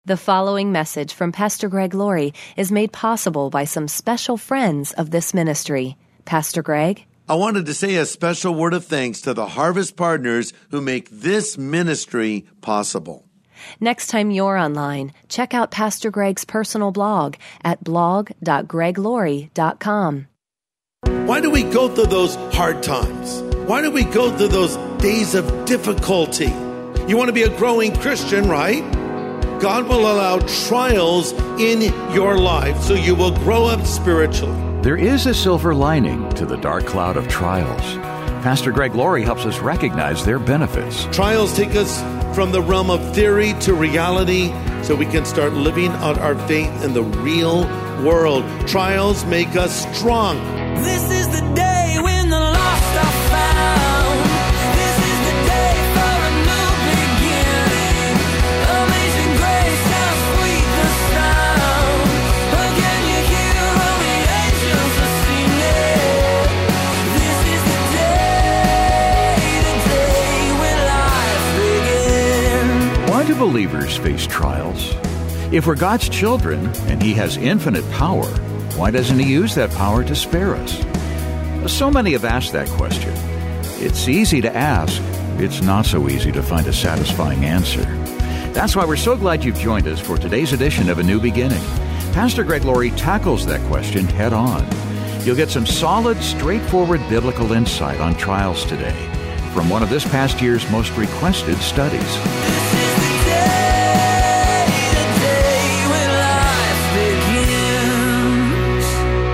The following message from Pastor Greg Laurie is made possible by some special friends of this ministry. Pastor Greg? I wanted to say a special word of thanks to the Harvest Partners who make this ministry possible. Next time you're online, check out Pastor Greg's personal blog at blog.greglaurie.com. Why do we go through those hard times? Why do we go through those days of difficulty? You want to be a growing Christian, right? God will allow trials in your life so you will grow up spiritually. There is a silver lining to the dark cloud of trials. Pastor Greg Laurie helps us recognize their benefits. Trials take us from the realm of theory to reality so we can start living out our faith in the real world. Trials make us strong. This is the day when the lost are found. This is the day for a new beginning. Amazing grace, how sweet the sound. Oh, can you hear all the angels are singing? This is the day when life begins. Why do believers face trials? If we're God's children and He has infinite power, why doesn't He use that power to spare us? So many have asked that question. It's easy to ask. It's not so easy to find a satisfying answer. That's why we're so glad you've joined us for today's edition of A New Beginning. Pastor Greg Laurie tackles that question head on. You'll get some solid, straightforward biblical insight on trials today from one of this past year's most requested studies. This is the day when life begins.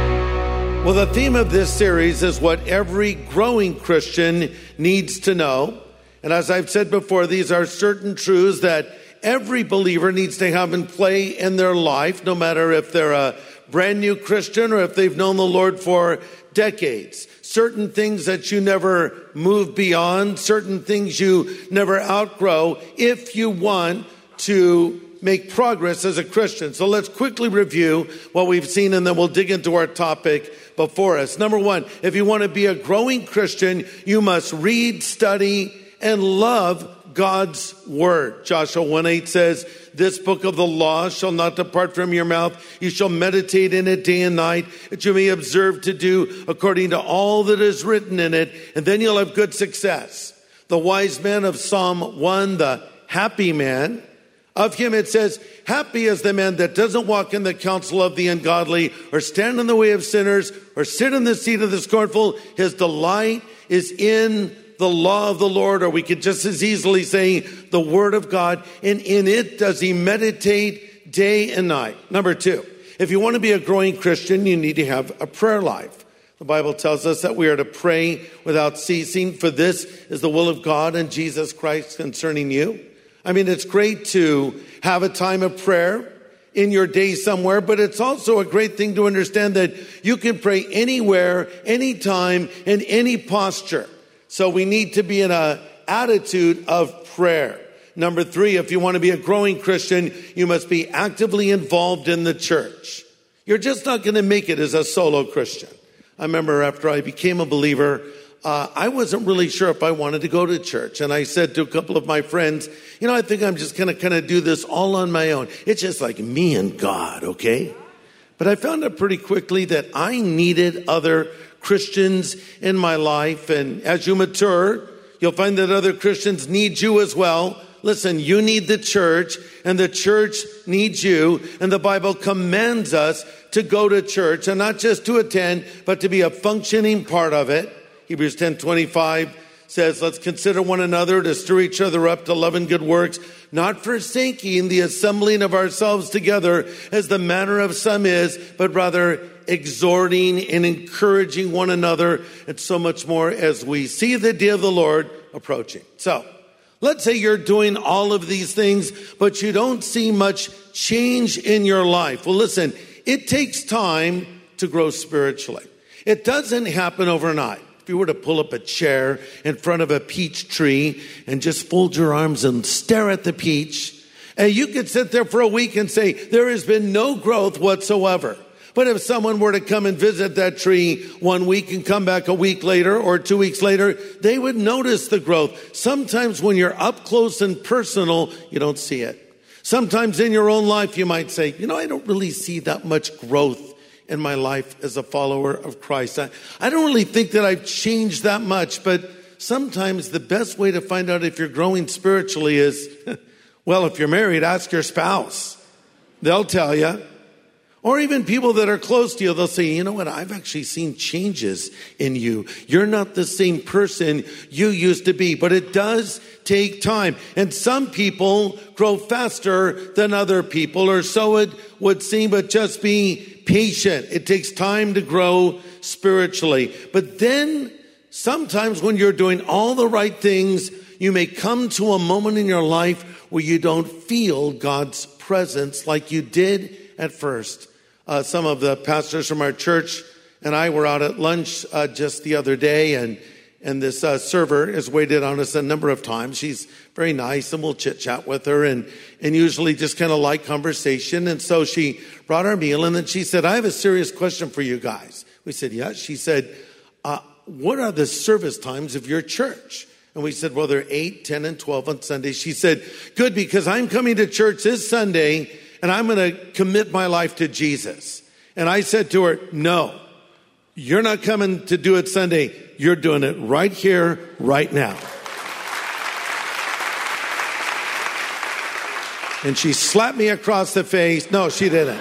Well, the theme of this series is what every growing Christian needs to know. And as I've said before, these are certain truths that every believer needs to have in play in their life, no matter if they're a brand new Christian or if they've known the Lord for decades. Certain things that you never move beyond, certain things you never outgrow if you want to make progress as a Christian. So let's quickly review what we've seen and then we'll dig into our topic before us. Number one, if you want to be a growing Christian, you must read, study, and love God's Word. Joshua 1:8 says, "This book of the law shall not depart from your mouth. You shall meditate in it day and night, that you may observe to do according to all that is written in it, and then you'll have good success." The wise man of Psalm 1, the happy man, of him it says, "Happy is the man that doesn't walk in the counsel of the ungodly, or stand in the way of sinners, or sit in the seat of the scornful. His delight is in the law of the Lord," or we could just as easily say the Word of God, "and in it does he meditate day and night." Number two, if you want to be a growing Christian, you need to have a prayer life. The Bible tells us that we are to pray without ceasing, for this is the will of God and Jesus Christ concerning you. I mean, it's great to have a time of prayer in your day somewhere, but it's also a great thing to understand that you can pray anywhere, anytime, in any posture. So we need to be in an attitude of prayer. Number three, if you want to be a growing Christian, you must be actively involved in the church. You're just not going to make it as a solo Christian. I remember after I became a believer, I wasn't really sure if I wanted to go to church. And I said to a couple of my friends, I think I'm just going to kind of do this all on my own. It's just like me and God, okay? But I found out pretty quickly that I needed other Christians in my life. And as you mature, you'll find that other Christians need you as well. Listen, you need the church and the church needs you. And the Bible commands us to go to church and not just to attend, but to be a functioning part of it. Hebrews 10:25 says, "Let's consider one another to stir each other up to love and good works, not forsaking the assembling of ourselves together as the manner of some is, but rather exhorting and encouraging one another, and so much more as we see the day of the Lord approaching." So, let's say you're doing all of these things, but you don't see much change in your life. Well, listen, it takes time to grow spiritually. It doesn't happen overnight. If you were to pull up a chair in front of a peach tree and just fold your arms and stare at the peach, and you could sit there for a week and say, there has been no growth whatsoever. But if someone were to come and visit that tree 1 week and come back a week later or 2 weeks later, they would notice the growth. Sometimes when you're up close and personal, you don't see it. Sometimes in your own life, you might say, I don't really see that much growth in my life as a follower of Christ. I don't really think that I've changed that much, but sometimes the best way to find out if you're growing spiritually is, well, if you're married, ask your spouse. They'll tell you. Or even people that are close to you, they'll say, you know what, I've actually seen changes in you. You're not the same person you used to be, but it does take time. And some people grow faster than other people, or so it would seem, but just be patient. It takes time to grow spiritually. But then sometimes when you're doing all the right things, you may come to a moment in your life where you don't feel God's presence like you did at first. Some of the pastors from our church and I were out at lunch just the other day, and this server has waited on us a number of times. She's very nice, and we'll chit-chat with her and usually just kind of light conversation. And so she brought our meal, and then she said, I have a serious question for you guys. We said, yeah. She said, what are the service times of your church? And we said, well, they're 8, 10, and 12 on Sunday. She said, good, because I'm coming to church this Sunday, and I'm going to commit my life to Jesus. And I said to her, no, you're not coming to do it Sunday. You're doing it right here, right now. And she slapped me across the face. No, she didn't.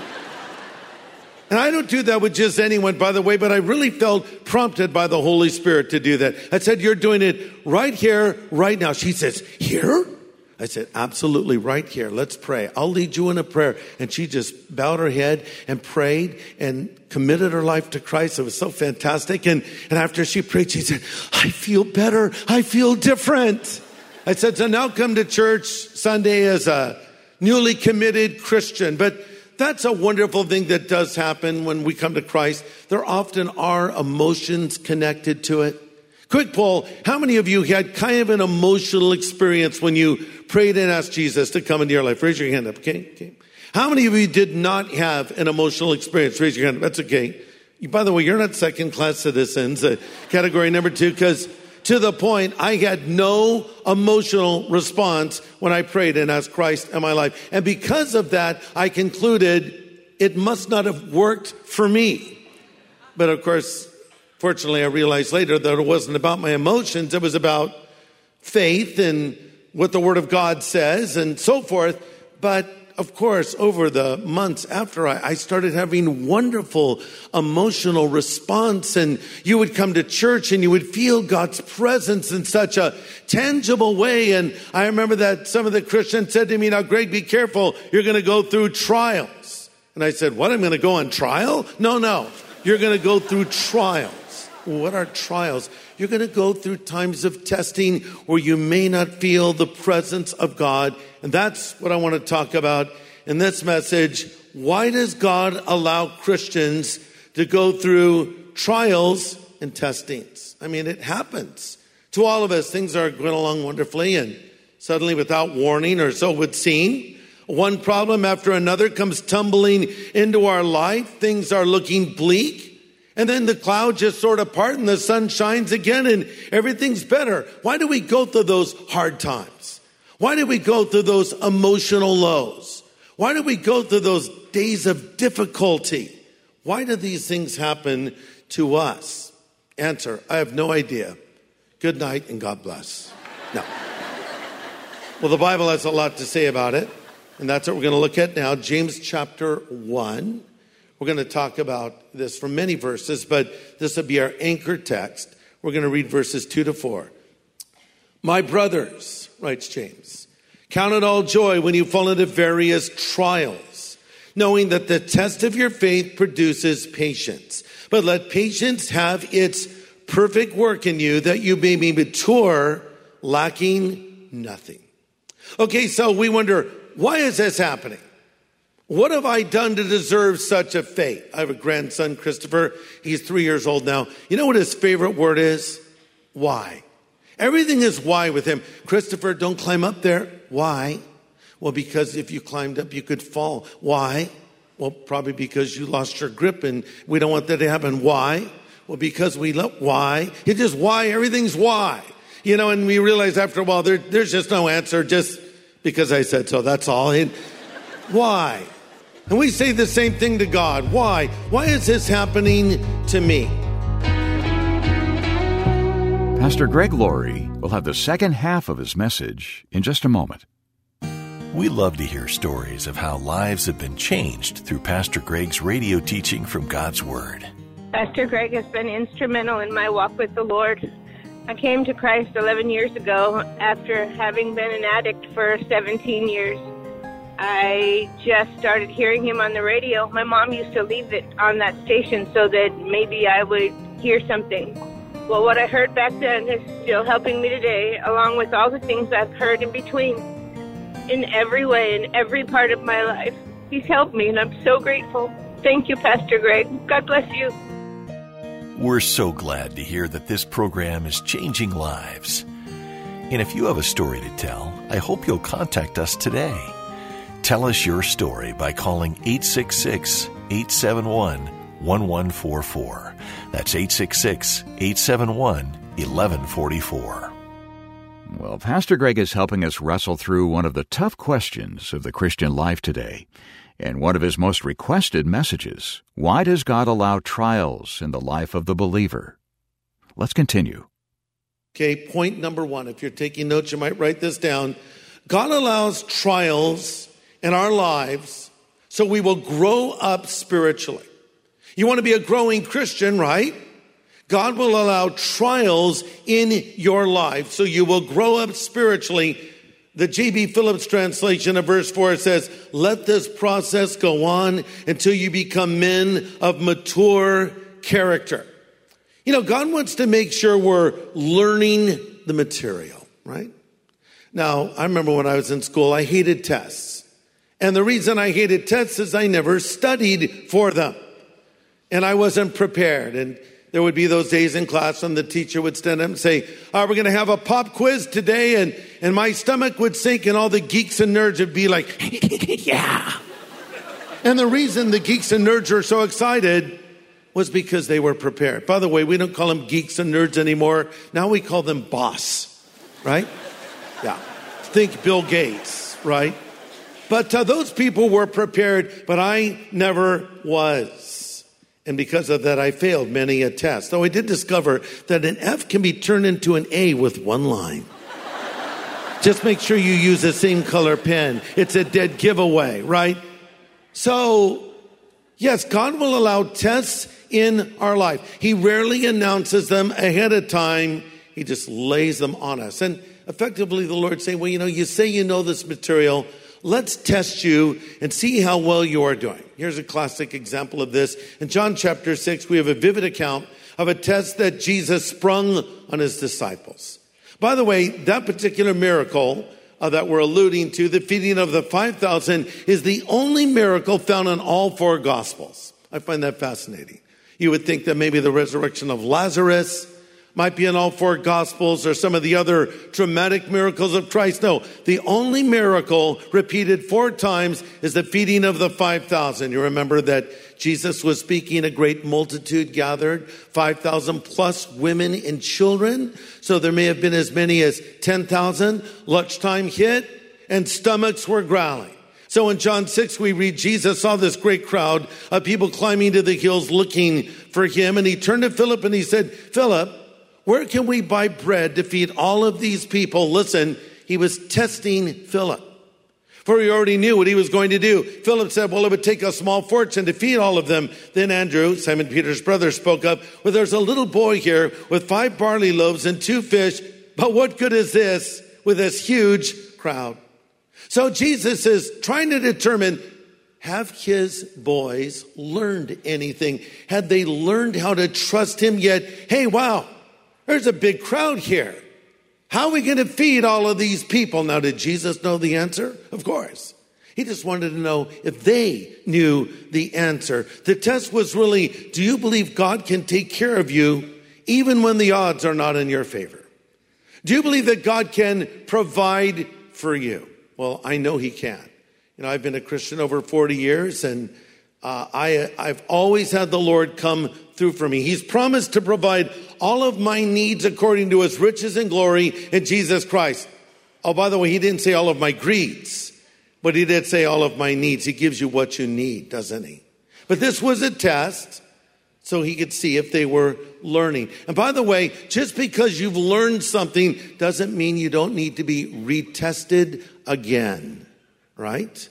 And I don't do that with just anyone, by the way, but I really felt prompted by the Holy Spirit to do that. I said, you're doing it right here, right now. She says, here? I said, absolutely, right here. Let's pray. I'll lead you in a prayer. And she just bowed her head and prayed and committed her life to Christ. It was so fantastic. And after she prayed, she said, I feel better. I feel different. I said, so now come to church Sunday as a newly committed Christian. But that's a wonderful thing that does happen when we come to Christ. There often are emotions connected to it. Quick poll, how many of you had kind of an emotional experience when you prayed and asked Jesus to come into your life? Raise your hand up, okay? How many of you did not have an emotional experience? Raise your hand up, that's okay. By the way, you're not second-class citizens, category number 2, because to the point, I had no emotional response when I prayed and asked Christ in my life. And because of that, I concluded it must not have worked for me. But of course, fortunately, I realized later that it wasn't about my emotions. It was about faith and what the Word of God says and so forth. But of course, over the months after, I started having wonderful emotional response. And you would come to church and you would feel God's presence in such a tangible way. And I remember that some of the Christians said to me, now, Greg, be careful. You're going to go through trials. And I said, what? I'm going to go on trial? No. You're going to go through trials. What are trials? You're going to go through times of testing where you may not feel the presence of God. And that's what I want to talk about in this message. Why does God allow Christians to go through trials and testings? I mean, it happens to all of us. Things are going along wonderfully, and suddenly, without warning, or so it would seem, one problem after another comes tumbling into our life. Things are looking bleak. And then the clouds just sort of part and the sun shines again and everything's better. Why do we go through those hard times? Why do we go through those emotional lows? Why do we go through those days of difficulty? Why do these things happen to us? Answer, I have no idea. Good night and God bless. No. Well, the Bible has a lot to say about it, and that's what we're going to look at now. James chapter 1. We're going to talk about this from many verses, but this will be our anchor text. We're going to read verses 2 to 4. My brothers, writes James, count it all joy when you fall into various trials, knowing that the test of your faith produces patience. But let patience have its perfect work in you, that you may be mature, lacking nothing. Okay, so we wonder, why is this happening? What have I done to deserve such a fate? I have a grandson, Christopher. He's 3 years old now. You know what his favorite word is? Why. Everything is why with him. Christopher, don't climb up there. Why? Well, because if you climbed up, you could fall. Why? Well, probably because you lost your grip and we don't want that to happen. Why? Well, because we love. Why? It's just why. Everything's why. You know, and we realize after a while, there's just no answer. Just Because I said so, that's all. And why? And we say the same thing to God. Why? Why is this happening to me? Pastor Greg Laurie will have the second half of his message in just a moment. We love to hear stories of how lives have been changed through Pastor Greg's radio teaching from God's Word. Pastor Greg has been instrumental in my walk with the Lord. I came to Christ 11 years ago after having been an addict for 17 years. I just started hearing him on the radio. My mom used to leave it on that station so that maybe I would hear something. Well, what I heard back then is still helping me today, along with all the things I've heard in between. In every way, in every part of my life, he's helped me, and I'm so grateful. Thank you, Pastor Greg. God bless you. We're so glad to hear that this program is changing lives. And if you have a story to tell, I hope you'll contact us today. Tell us your story by calling 866-871-1144. That's 866-871-1144. Well, Pastor Greg is helping us wrestle through one of the tough questions of the Christian life today. And one of his most requested messages, why does God allow trials in the life of the believer? Let's continue. Okay, point number one. If you're taking notes, you might write this down. God allows trials in our lives so we will grow up spiritually. You want to be a growing Christian, right? God will allow trials in your life so you will grow up spiritually. The J.B. Phillips translation of verse 4 says, let this process go on until you become men of mature character. You know, God wants to make sure we're learning the material, right? Now, I remember when I was in school, I hated tests. And the reason I hated tests is I never studied for them. And I wasn't prepared. And there would be those days in class when the teacher would stand up and say, we're going to have a pop quiz today. And my stomach would sink and all the geeks and nerds would be like, yeah. And the reason the geeks and nerds are so excited was because they were prepared. By the way, we don't call them geeks and nerds anymore. Now we call them boss, right? Yeah. Think Bill Gates, right? But those people were prepared, but I never was. And because of that, I failed many a test. Though I did discover that an F can be turned into an A with one line. Just make sure you use the same color pen. It's a dead giveaway, right? So, yes, God will allow tests in our life. He rarely announces them ahead of time. He just lays them on us. And effectively, the Lord saying, well, you say you know this material. Let's test you and see how well you are doing. Here's a classic example of this. In John chapter 6, we have a vivid account of a test that Jesus sprung on his disciples. By the way, that particular miracle that we're alluding to, the feeding of the 5,000, is the only miracle found in all four Gospels. I find that fascinating. You would think that maybe the resurrection of Lazarus might be in all four Gospels or some of the other dramatic miracles of Christ. No, the only miracle repeated 4 times is the feeding of the 5,000. You remember that Jesus was speaking, a great multitude gathered, 5,000 plus women and children. So there may have been as many as 10,000. Lunchtime hit and stomachs were growling. So in John 6, we read, Jesus saw this great crowd of people climbing to the hills looking for him. And he turned to Philip and he said, Philip, where can we buy bread to feed all of these people? Listen, he was testing Philip, for he already knew what he was going to do. Philip said, well, it would take a small fortune to feed all of them. Then Andrew, Simon Peter's brother, spoke up, well, there's a little boy here with 5 barley loaves and 2 fish. But what good is this with this huge crowd? So Jesus is trying to determine, have his boys learned anything? Had they learned how to trust him yet? Hey, wow, there's a big crowd here. How are we going to feed all of these people? Now, did Jesus know the answer? Of course. He just wanted to know if they knew the answer. The test was really, do you believe God can take care of you even when the odds are not in your favor? Do you believe that God can provide for you? Well, I know he can. I've been a Christian over 40 years, and I've always had the Lord come through for me. He's promised to provide all of my needs according to his riches and glory in Jesus Christ. Oh, by the way, he didn't say all of my greeds, but he did say all of my needs. He gives you what you need, doesn't he? But this was a test so he could see if they were learning. And by the way, just because you've learned something doesn't mean you don't need to be retested again, right?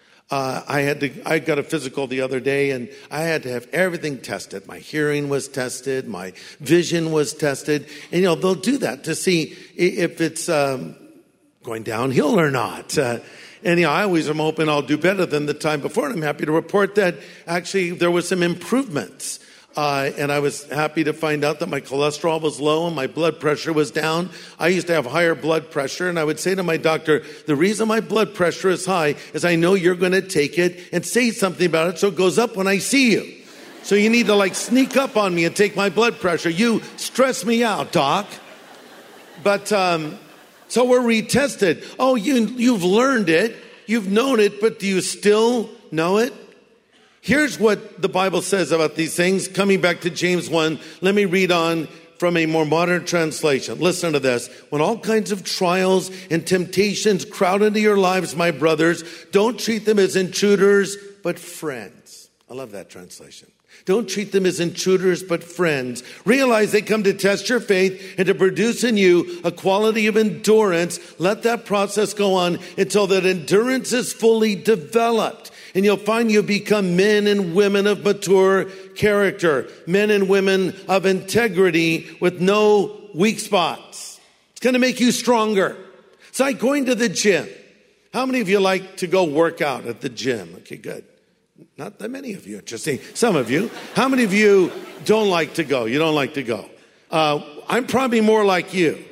I got a physical the other day, and I had to have everything tested. My hearing was tested, my vision was tested, and they'll do that to see if it's going downhill or not. And I always am hoping I'll do better than the time before, and I'm happy to report that actually there was some improvements. And I was happy to find out that my cholesterol was low and my blood pressure was down. I used to have higher blood pressure, and I would say to my doctor, the reason my blood pressure is high is I know you're going to take it and say something about it so it goes up when I see you. So you need to sneak up on me and take my blood pressure. You stress me out, doc. But so we're retested. Oh, you've learned it. You've known it, but do you still know it? Here's what the Bible says about these things. Coming back to James 1, let me read on from a more modern translation. Listen to this. When all kinds of trials and temptations crowd into your lives, my brothers, don't treat them as intruders, but friends. I love that translation. Don't treat them as intruders, but friends. Realize they come to test your faith and to produce in you a quality of endurance. Let that process go on until that endurance is fully developed. And you'll find you become men and women of mature character, men and women of integrity with no weak spots. It's going to make you stronger. It's like going to the gym. How many of you like to go work out at the gym? Okay, good. Not that many of you, interesting. Some of you. How many of you don't like to go? You don't like to go. I'm probably more like you.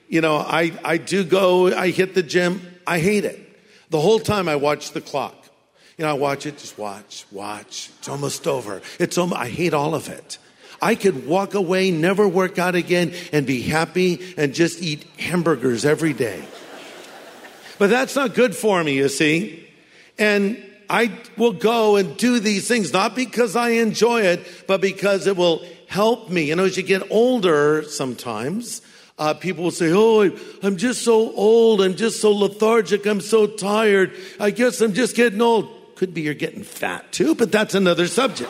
I do go, I hit the gym. I hate it. The whole time I watch the clock. I watch it, just watch. It's almost over. I hate all of it. I could walk away, never work out again, and be happy and just eat hamburgers every day. But that's not good for me, you see. And I will go and do these things, not because I enjoy it, but because it will help me. As you get older sometimes, people will say, oh, I'm just so old. I'm just so lethargic. I'm so tired. I guess I'm just getting old. Could be you're getting fat too, but that's another subject.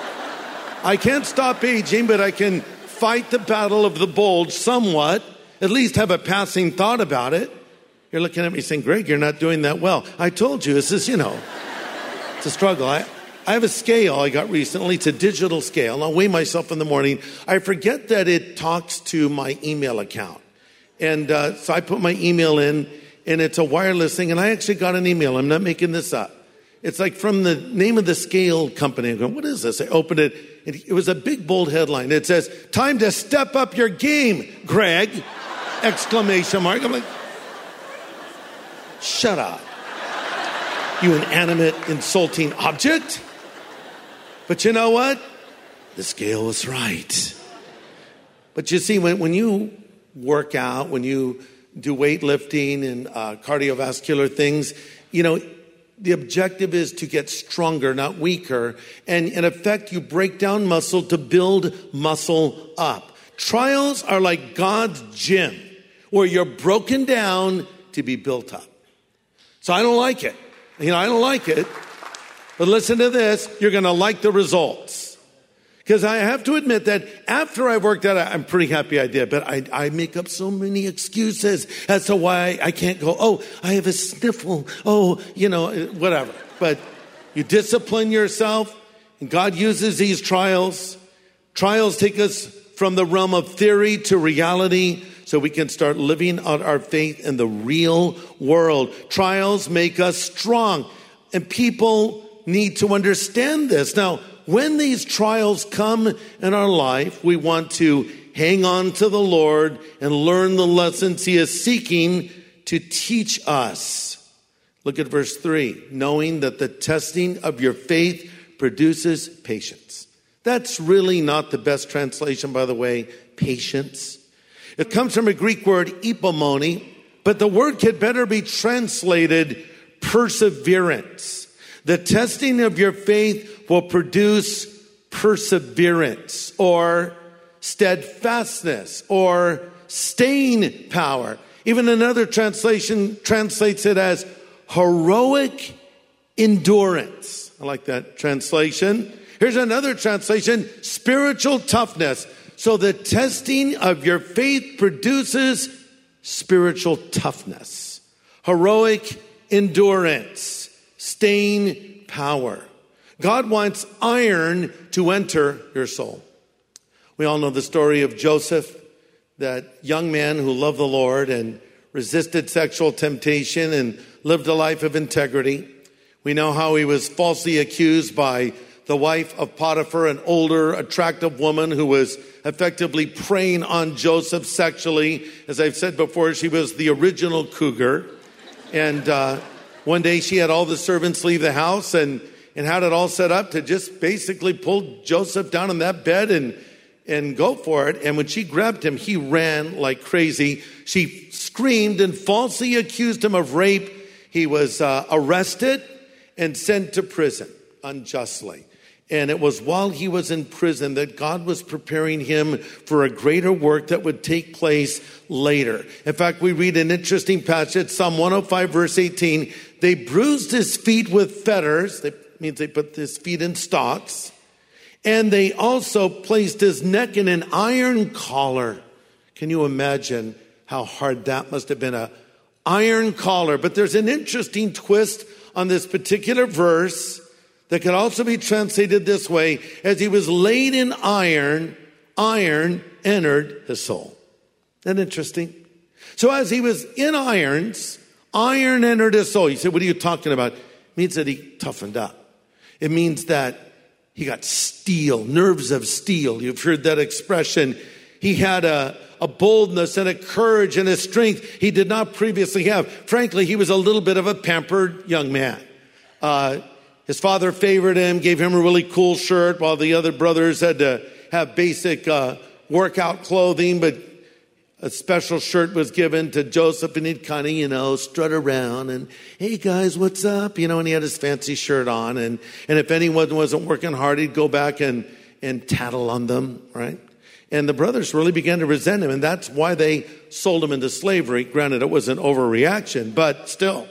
I can't stop aging, but I can fight the battle of the bulge somewhat, at least have a passing thought about it. You're looking at me saying, Greg, you're not doing that well. I told you, this is, it's a struggle. I have a scale I got recently. It's a digital scale. I'll weigh myself in the morning. I forget that it talks to my email account. And so I put my email in, and it's a wireless thing. And I actually got an email. I'm not making this up. It's from the name of the scale company. I go, what is this? I opened it. It was a big, bold headline. It says, time to step up your game, Greg! Exclamation mark. I'm like, shut up. You inanimate, insulting object. But you know what? The scale was right. But you see, when you work out, when you do weightlifting and cardiovascular things, the objective is to get stronger, not weaker. And in effect, you break down muscle to build muscle up. Trials are like God's gym, where you're broken down to be built up. So I don't like it. I don't like it. But listen to this. You're going to like the results. Because I have to admit that after I worked out, I'm pretty happy I did. But I make up so many excuses as to why I can't go. Oh, I have a sniffle. Oh, whatever. But you discipline yourself. And God uses these trials. Trials take us from the realm of theory to reality so we can start living out our faith in the real world. Trials make us strong. And people need to understand this. Now, when these trials come in our life, we want to hang on to the Lord and learn the lessons He is seeking to teach us. Look at verse 3. Knowing that the testing of your faith produces patience. That's really not the best translation, by the way, patience. It comes from a Greek word, epimony, but the word could better be translated perseverance. The testing of your faith will produce perseverance or steadfastness or staying power. Even another translation translates it as heroic endurance. I like that translation. Here's another translation, spiritual toughness. So the testing of your faith produces spiritual toughness, heroic endurance, staying power. God wants iron to enter your soul. We all know the story of Joseph, that young man who loved the Lord and resisted sexual temptation and lived a life of integrity. We know how he was falsely accused by the wife of Potiphar, an older, attractive woman who was effectively preying on Joseph sexually. As I've said before, she was the original cougar. And one day she had all the servants leave the house and had it all set up to just basically pull Joseph down in that bed and go for it. And when she grabbed him, he ran like crazy. She screamed and falsely accused him of rape. He was arrested and sent to prison unjustly. And it was while he was in prison that God was preparing him for a greater work that would take place later. In fact, we read an interesting passage, Psalm 105, verse 18. They bruised his feet with fetters. That means they put his feet in stocks. And they also placed his neck in an iron collar. Can you imagine how hard that must have been? An iron collar. But there's an interesting twist on this particular verse that could also be translated this way. As he was laid in iron, iron entered his soul. Isn't that interesting? So as he was in irons, iron entered his soul. You say, what are you talking about? It means that he toughened up. It means that he got steel, nerves of steel. You've heard that expression. He had a boldness and a courage and a strength he did not previously have. Frankly, he was a little bit of a pampered young man. His father favored him, gave him a really cool shirt, while the other brothers had to have basic workout clothing, but a special shirt was given to Joseph, and he'd kind of, strut around and, hey guys, what's up? And he had his fancy shirt on. And if anyone wasn't working hard, he'd go back and tattle on them, right? And the brothers really began to resent him, and that's why they sold him into slavery. Granted, it was an overreaction, but still.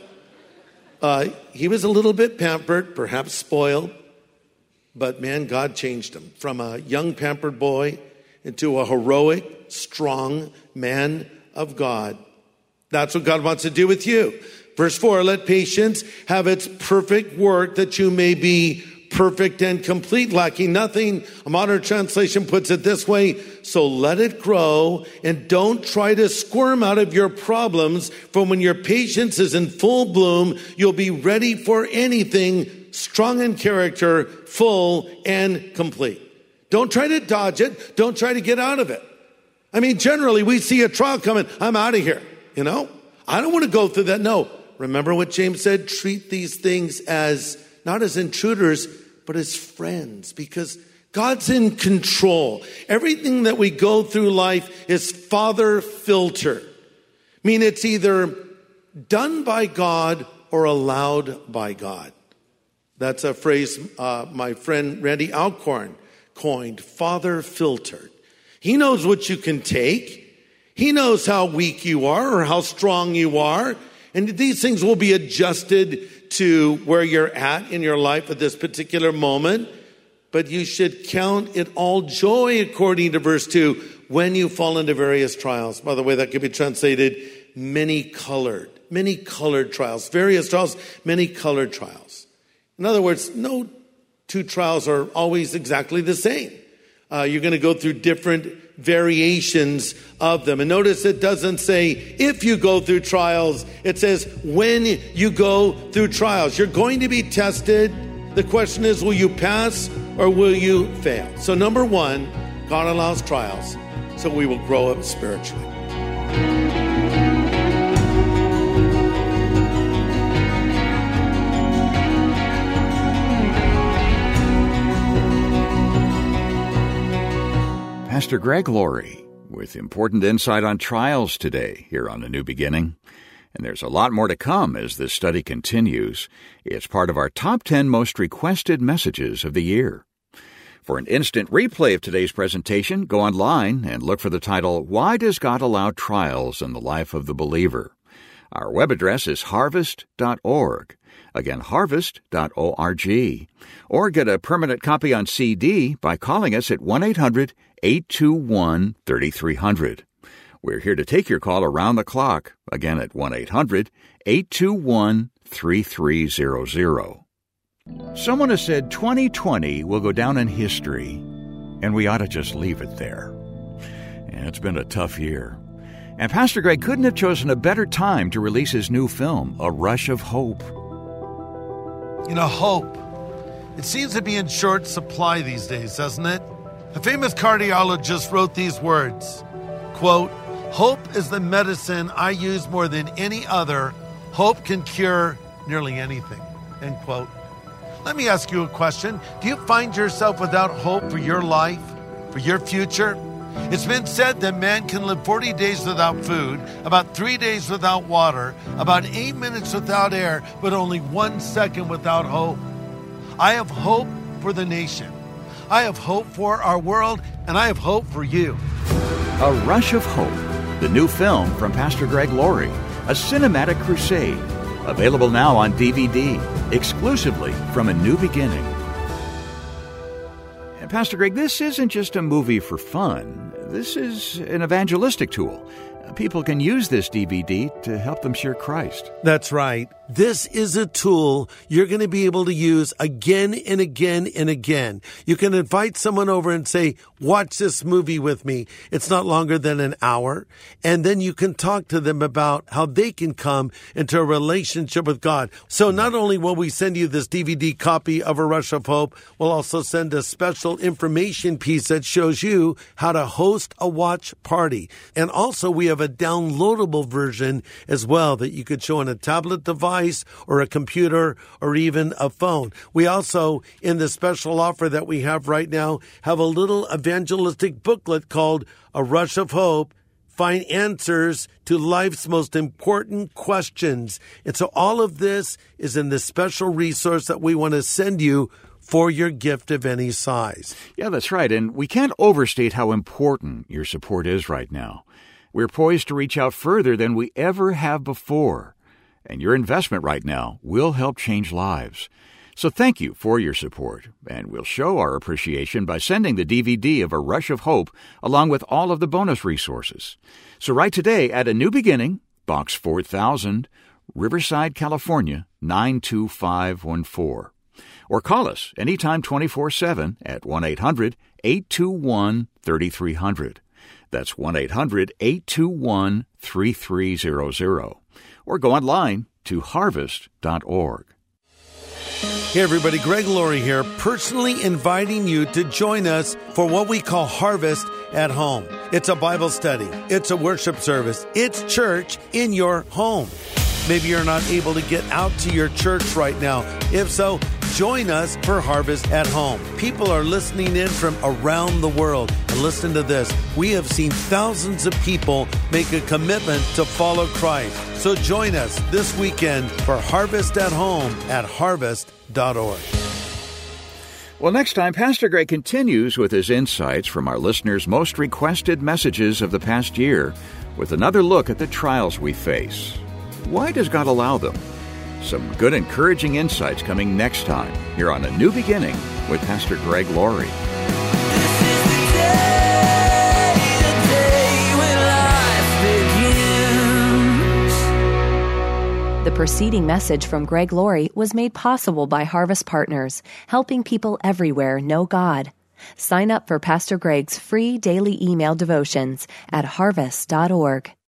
He was a little bit pampered, perhaps spoiled, but man, God changed him from a young pampered boy into a heroic, strong man of God. That's what God wants to do with you. Verse 4, let patience have its perfect work, that you may be perfect and complete, lacking nothing. A modern translation puts it this way: so let it grow, and don't try to squirm out of your problems, for when your patience is in full bloom, you'll be ready for anything, strong in character, full and complete. Don't try to dodge it. Don't try to get out of it. Generally we see a trial coming. I'm out of here. I don't want to go through that. No. Remember what James said? Treat these things as not as intruders, but as friends, because God's in control. Everything that we go through life is Father filtered. It's either done by God or allowed by God. That's a phrase my friend Randy Alcorn coined, Father filtered. He knows what you can take. He knows how weak you are or how strong you are. And these things will be adjusted to where you're at in your life at this particular moment. But you should count it all joy, according to verse 2, when you fall into various trials. By the way, that could be translated many colored trials, various trials, many colored trials. In other words, no two trials are always exactly the same. You're going to go through different variations of them. And notice it doesn't say if you go through trials, it says when you go through trials. You're going to be tested. The question is, will you pass or will you fail? So number one, God allows trials so we will grow up spiritually. Pastor Greg Laurie with important insight on trials today here on A New Beginning. And there's a lot more to come as this study continues. It's part of our top 10 most requested messages of the year. For an instant replay of today's presentation, go online and look for the title, Why Does God Allow Trials in the Life of the Believer? Our web address is harvest.org. Again, harvest.org. Or get a permanent copy on CD by calling us at 1-800-821-3300. We're here to take your call around the clock, again at 1-800-821-3300. Someone has said 2020 will go down in history, and we ought to just leave it there. And it's been a tough year. And Pastor Greg couldn't have chosen a better time to release his new film, A Rush of Hope. You know, hope. It seems to be in short supply these days, doesn't it? A famous cardiologist wrote these words, quote, "Hope is the medicine I use more than any other. Hope can cure nearly anything," end quote. Let me ask you a question. Do you find yourself without hope for your life, for your future? It's been said that man can live 40 days without food, about 3 days without water, about 8 minutes without air, but only 1 second without hope. I have hope for the nation. I have hope for our world, and I have hope for you. A Rush of Hope, the new film from Pastor Greg Laurie, a cinematic crusade. Available now on DVD, exclusively from A New Beginning. And Pastor Greg, this isn't just a movie for fun. This is an evangelistic tool. People can use this DVD to help them share Christ. That's right. This is a tool you're going to be able to use again and again and again. You can invite someone over and say, watch this movie with me. It's not longer than an hour. And then you can talk to them about how they can come into a relationship with God. So not only will we send you this DVD copy of A Rush of Hope, we'll also send a special information piece that shows you how to host a watch party. And also we have a downloadable version as well that you could show on a tablet device or a computer or even a phone. We also, in the special offer that we have right now, have a little evangelistic booklet called A Rush of Hope, Find Answers to Life's Most Important Questions. And so all of this is in this special resource that we want to send you for your gift of any size. Yeah, that's right. And we can't overstate how important your support is right now. We're poised to reach out further than we ever have before. And your investment right now will help change lives. So thank you for your support, and we'll show our appreciation by sending the DVD of A Rush of Hope along with all of the bonus resources. So write today at A New Beginning, Box 4000, Riverside, California, 92514. Or call us anytime 24/7 at 1-800-821-3300. That's 1-800-821-3300. Or go online to harvest.org. Hey everybody, Greg Laurie here, personally inviting you to join us for what we call Harvest at Home. It's a Bible study. It's a worship service. It's church in your home. Maybe you're not able to get out to your church right now. If so, join us for Harvest at Home. People are listening in from around the world. And listen to this. We have seen thousands of people make a commitment to follow Christ. So join us this weekend for Harvest at Home at harvest.org. Well, next time, Pastor Greg continues with his insights from our listeners' most requested messages of the past year with another look at the trials we face. Why does God allow them? Some good, encouraging insights coming next time here on A New Beginning with Pastor Greg Laurie. The preceding message from Greg Laurie was made possible by Harvest Partners, helping people everywhere know God. Sign up for Pastor Greg's free daily email devotions at harvest.org.